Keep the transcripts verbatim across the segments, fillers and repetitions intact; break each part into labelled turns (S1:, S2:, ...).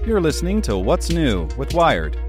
S1: You're listening to What's New with Wired.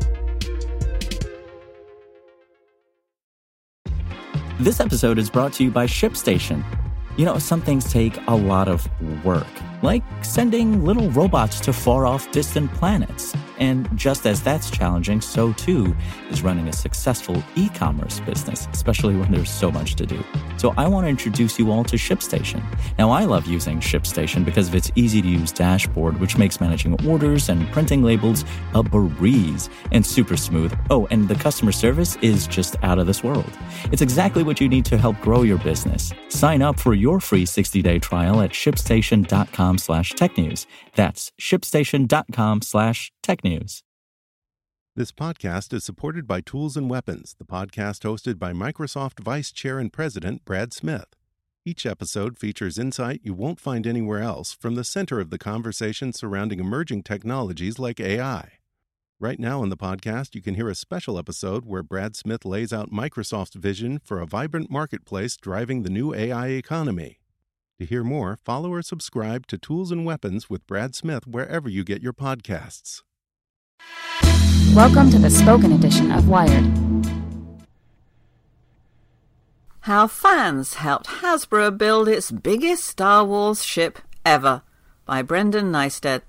S2: This episode is brought to you by ShipStation. You know, some things take a lot of work, like sending little robots to far-off distant planets. And just as that's challenging, so too is running a successful e-commerce business, especially when there's so much to do. So I want to introduce you all to ShipStation. Now, I love using ShipStation because of its easy-to-use dashboard, which makes managing orders and printing labels a breeze and super smooth. Oh, and the customer service is just out of this world. It's exactly what you need to help grow your business. Sign up for your free sixty-day trial at shipstation.com slash technews. That's shipstation.com slash technews.
S3: This podcast is supported by Tools and Weapons, the podcast hosted by Microsoft Vice Chair and President Brad Smith. Each episode features insight you won't find anywhere else from the center of the conversation surrounding emerging technologies like A I. Right now in the podcast, you can hear a special episode where Brad Smith lays out Microsoft's vision for a vibrant marketplace driving the new A I economy. To hear more, follow or subscribe to Tools and Weapons with Brad Smith wherever you get your podcasts.
S4: Welcome to the spoken edition of Wired.
S5: How fans helped Hasbro build its biggest Star Wars ship ever, by Brendan Nystedt.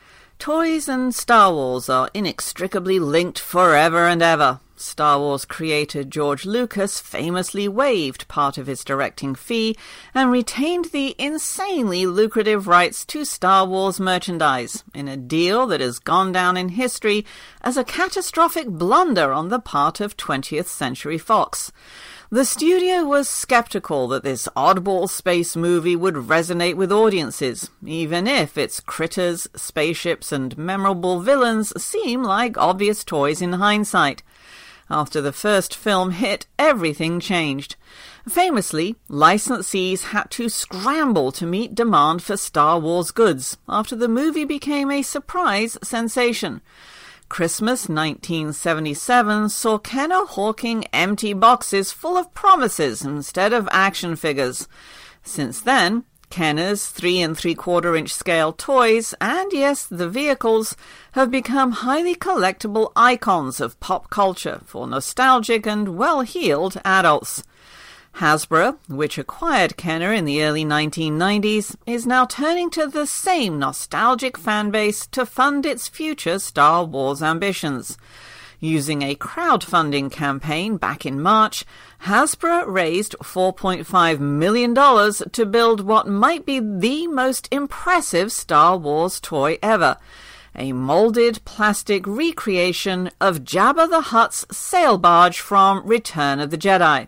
S5: Toys and Star Wars are inextricably linked forever and ever. Star Wars creator George Lucas famously waived part of his directing fee and retained the insanely lucrative rights to Star Wars merchandise in a deal that has gone down in history as a catastrophic blunder on the part of twentieth Century Fox. The studio was skeptical that this oddball space movie would resonate with audiences, even if its critters, spaceships, and memorable villains seem like obvious toys in hindsight. After the first film hit, everything changed. Famously, licensees had to scramble to meet demand for Star Wars goods after the movie became a surprise sensation. Christmas nineteen seventy-seven saw Kenner hawking empty boxes full of promises instead of action figures. Since then, Kenner's three and three-quarter inch scale toys, and yes, the vehicles, have become highly collectible icons of pop culture for nostalgic and well-heeled adults. Hasbro, which acquired Kenner in the early nineteen nineties, is now turning to the same nostalgic fanbase to fund its future Star Wars ambitions. Using a crowdfunding campaign back in March, Hasbro raised four point five million dollars to build what might be the most impressive Star Wars toy ever, a molded plastic recreation of Jabba the Hutt's sail barge from Return of the Jedi.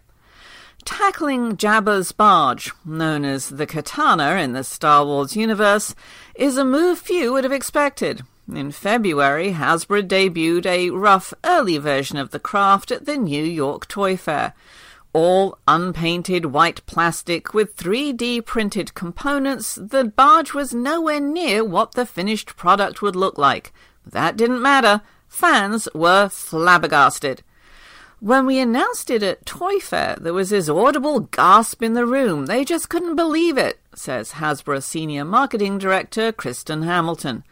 S5: Tackling Jabba's barge, known as the Katana in the Star Wars universe, is a move few would have expected. In February, Hasbro debuted a rough early version of the craft at the New York Toy Fair. All unpainted white plastic with three D printed components, the barge was nowhere near what the finished product would look like. That didn't matter. Fans were flabbergasted. When we announced it at Toy Fair, there was this audible gasp in the room. They just couldn't believe it, says Hasbro Senior Marketing Director Kristen Hamilton.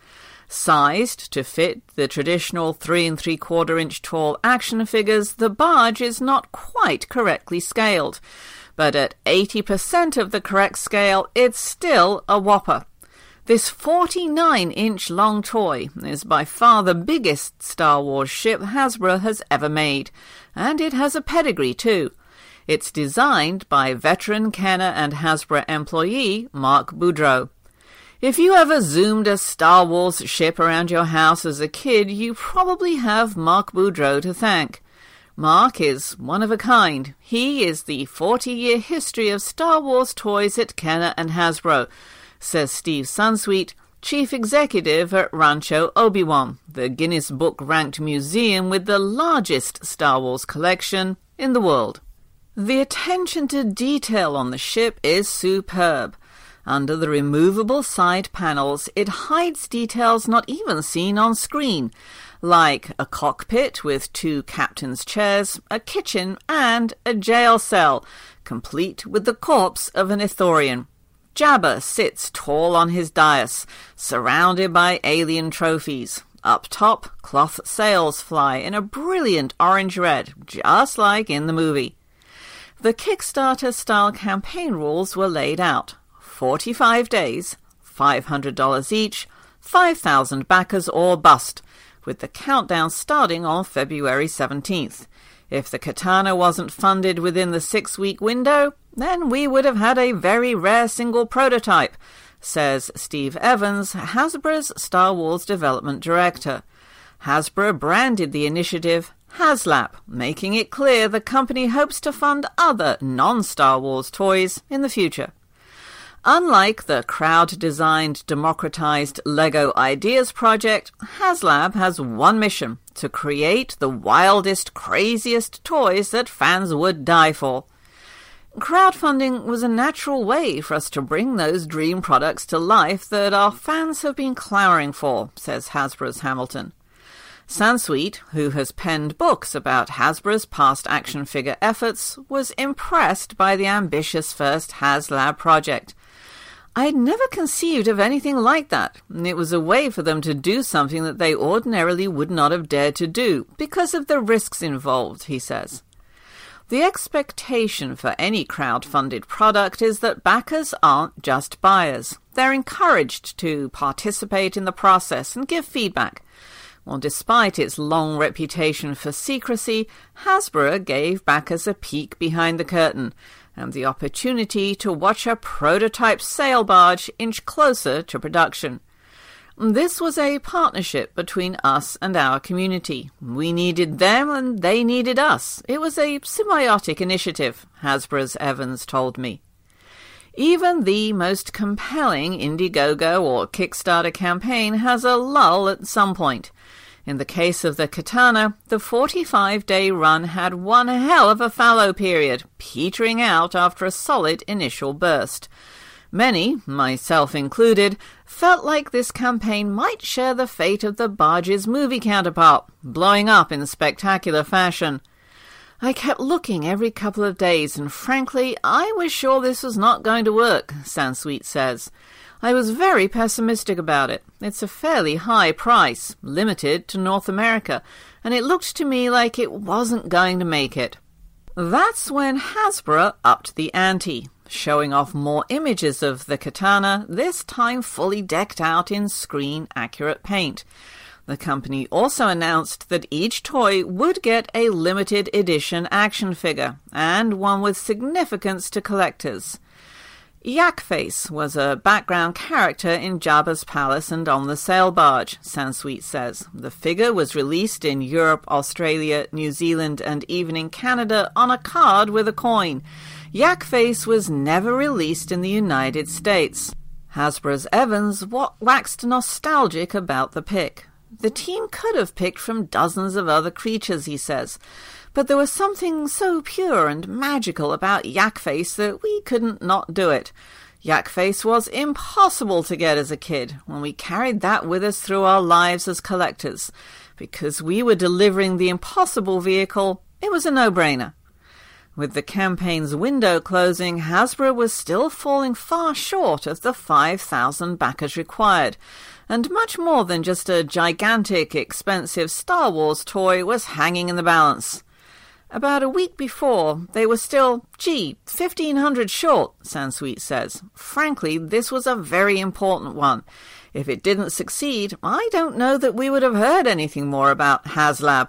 S5: Sized to fit the traditional three and three-quarter inch tall action figures, the barge is not quite correctly scaled. But at eighty percent of the correct scale, it's still a whopper. This forty-nine inch long toy is by far the biggest Star Wars ship Hasbro has ever made, and it has a pedigree too. It's designed by veteran Kenner and Hasbro employee Mark Boudreau. If you ever zoomed a Star Wars ship around your house as a kid, you probably have Mark Boudreau to thank. Mark is one of a kind. He is the forty-year history of Star Wars toys at Kenner and Hasbro, says Steve Sunsweet, chief executive at Rancho Obi-Wan, the Guinness Book-ranked museum with the largest Star Wars collection in the world. The attention to detail on the ship is superb. Under the removable side panels, it hides details not even seen on screen, like a cockpit with two captain's chairs, a kitchen, and a jail cell, complete with the corpse of an Ithorian. Jabba sits tall on his dais, surrounded by alien trophies. Up top, cloth sails fly in a brilliant orange-red, just like in the movie. The Kickstarter-style campaign rules were laid out. forty-five days, five hundred dollars each, five thousand backers or bust, with the countdown starting on February seventeenth. If the Katana wasn't funded within the six-week window, then we would have had a very rare single prototype, says Steve Evans, Hasbro's Star Wars development director. Hasbro branded the initiative HasLab, making it clear the company hopes to fund other non-Star Wars toys in the future. Unlike the crowd-designed, democratized LEGO Ideas project, HasLab has one mission: to create the wildest, craziest toys that fans would die for. Crowdfunding was a natural way for us to bring those dream products to life that our fans have been clamoring for, says Hasbro's Hamilton. Sansweet, who has penned books about Hasbro's past action figure efforts, was impressed by the ambitious first HasLab project. I'd never conceived of anything like that, and it was a way for them to do something that they ordinarily would not have dared to do, because of the risks involved, he says. The expectation for any crowd-funded product is that backers aren't just buyers. They're encouraged to participate in the process and give feedback. Well, despite its long reputation for secrecy, Hasbro gave backers a peek behind the curtain and the opportunity to watch a prototype sail barge inch closer to production. This was a partnership between us and our community. We needed them and they needed us. It was a symbiotic initiative, Hasbro's Evans told me. Even the most compelling Indiegogo or Kickstarter campaign has a lull at some point. In the case of the Katana, the forty-five day run had one hell of a fallow period, petering out after a solid initial burst. Many, myself included, felt like this campaign might share the fate of the barge's movie counterpart, blowing up in spectacular fashion. I kept looking every couple of days, and frankly, I was sure this was not going to work, Sansweet says. I was very pessimistic about it. It's a fairly high price, limited to North America, and it looked to me like it wasn't going to make it. That's when Hasbro upped the ante, showing off more images of the Katana, this time fully decked out in screen-accurate paint. The company also announced that each toy would get a limited edition action figure, and one with significance to collectors. Yakface was a background character in Jabba's palace and on the sail barge, Sansweet says. The figure was released in Europe, Australia, New Zealand, and even in Canada on a card with a coin. Yakface was never released in the United States. Hasbro's Evans waxed nostalgic about the pick. The team could have picked from dozens of other creatures, he says, but there was something so pure and magical about Yakface that we couldn't not do it. Yakface was impossible to get as a kid when we carried that with us through our lives as collectors. Because we were delivering the impossible vehicle, it was a no-brainer. With the campaign's window closing, Hasbro was still falling far short of the five thousand backers required, and much more than just a gigantic, expensive Star Wars toy was hanging in the balance. About a week before, they were still, gee, fifteen hundred short, Sansweet says. Frankly, this was a very important one. If it didn't succeed, I don't know that we would have heard anything more about HasLab.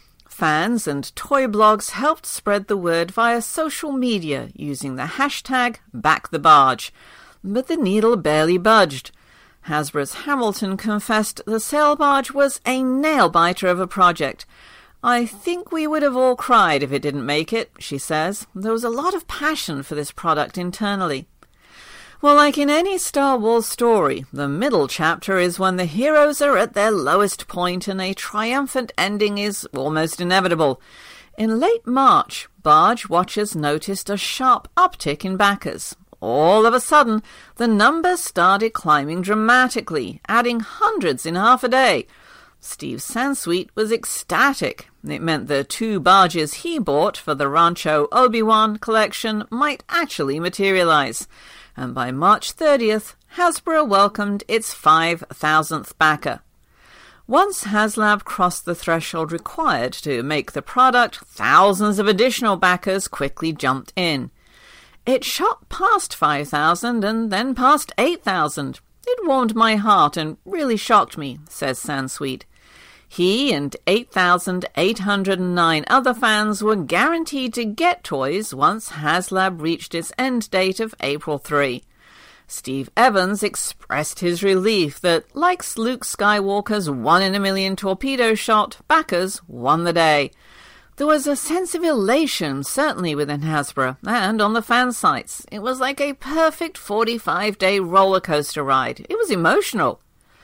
S5: Fans and toy blogs helped spread the word via social media using the hashtag BackTheBarge, but the needle barely budged. Hasbro's Hamilton confessed the sail barge was a nail-biter of a project. I think we would have all cried if it didn't make it, she says. There was a lot of passion for this product internally. Well, like in any Star Wars story, the middle chapter is when the heroes are at their lowest point and a triumphant ending is almost inevitable. In late March, barge watchers noticed a sharp uptick in backers. All of a sudden, the numbers started climbing dramatically, adding hundreds in half a day. Steve Sansweet was ecstatic. It meant the two barges he bought for the Rancho Obi-Wan collection might actually materialize. And by March thirtieth, Hasbro welcomed its five thousandth backer. Once HasLab crossed the threshold required to make the product, thousands of additional backers quickly jumped in. It shot past five thousand and then past eight thousand. It warmed my heart and really shocked me, says Sansweet. He and eight thousand eight hundred nine other fans were guaranteed to get toys once HasLab reached its end date of April third. Steve Evans expressed his relief that, like Luke Skywalker's one-in-a-million torpedo shot, backers won the day. There was a sense of elation, certainly within Hasbro, and on the fan sites. It was like a perfect forty-five day roller coaster ride. It was emotional.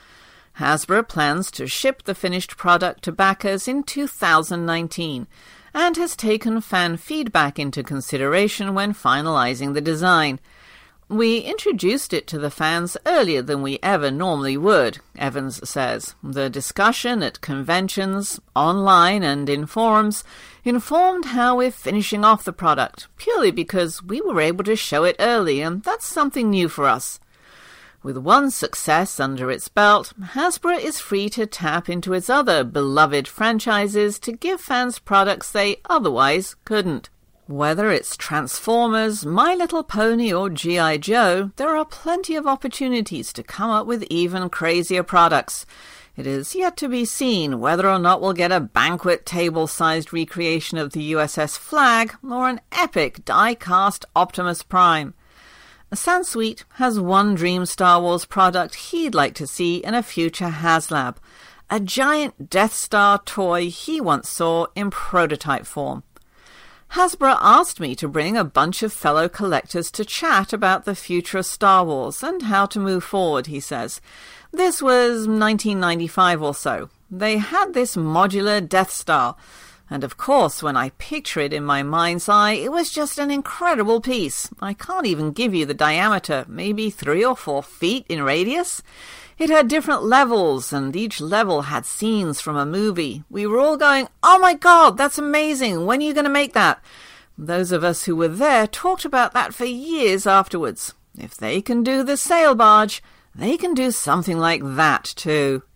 S5: Hasbro plans to ship the finished product to backers in two thousand nineteen, and has taken fan feedback into consideration when finalizing the design. We introduced it to the fans earlier than we ever normally would, Evans says. The discussion at conventions, online and in forums, informed how we're finishing off the product, purely because we were able to show it early, and that's something new for us. With one success under its belt, Hasbro is free to tap into its other beloved franchises to give fans products they otherwise couldn't. Whether it's Transformers, My Little Pony or G I Joe, there are plenty of opportunities to come up with even crazier products. It is yet to be seen whether or not we'll get a banquet table-sized recreation of the U S S Flag or an epic die-cast Optimus Prime. Sansweet has one dream Star Wars product he'd like to see in a future HasLab, a giant Death Star toy he once saw in prototype form. Hasbro asked me to bring a bunch of fellow collectors to chat about the future of Star Wars and how to move forward, he says. This was nineteen ninety-five or so. They had this modular Death Star, and of course when I picture it in my mind's eye, it was just an incredible piece. I can't even give you the diameter, maybe three or four feet in radius. It had different levels, and each level had scenes from a movie. We were all going, "Oh my God, that's amazing! When are you going to make that?" Those of us who were there talked about that for years afterwards. If they can do the sail barge, they can do something like that too.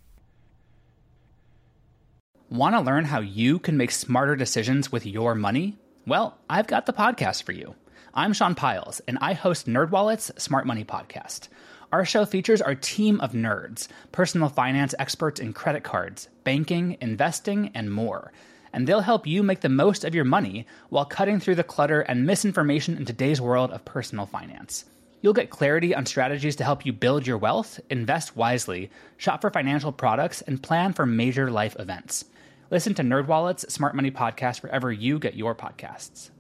S6: Want to learn how you can make smarter decisions with your money? Well, I've got the podcast for you. I'm Sean Piles, and I host NerdWallet's Smart Money Podcast. Our show features our team of nerds, personal finance experts in credit cards, banking, investing, and more. And they'll help you make the most of your money while cutting through the clutter and misinformation in today's world of personal finance. You'll get clarity on strategies to help you build your wealth, invest wisely, shop for financial products, and plan for major life events. Listen to NerdWallet's Smart Money Podcast wherever you get your podcasts.